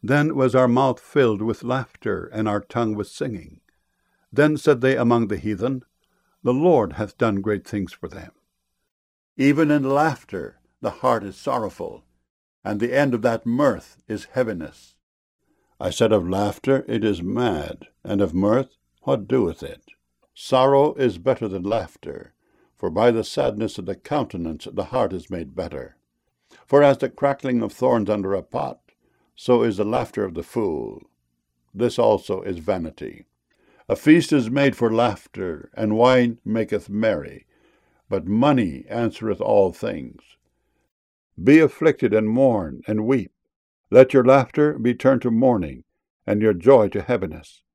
Then was our mouth filled with laughter, and our tongue with singing. Then said they among the heathen, The Lord hath done great things for them. Even in laughter the heart is sorrowful, and the end of that mirth is heaviness. I said of laughter, It is mad, and of mirth, what doeth it? Sorrow is better than laughter, for by the sadness of the countenance the heart is made better. For as the crackling of thorns under a pot, so is the laughter of the fool. This also is vanity. A feast is made for laughter, and wine maketh merry, but money answereth all things. Be afflicted, and mourn, and weep. Let your laughter be turned to mourning, and your joy to heaviness.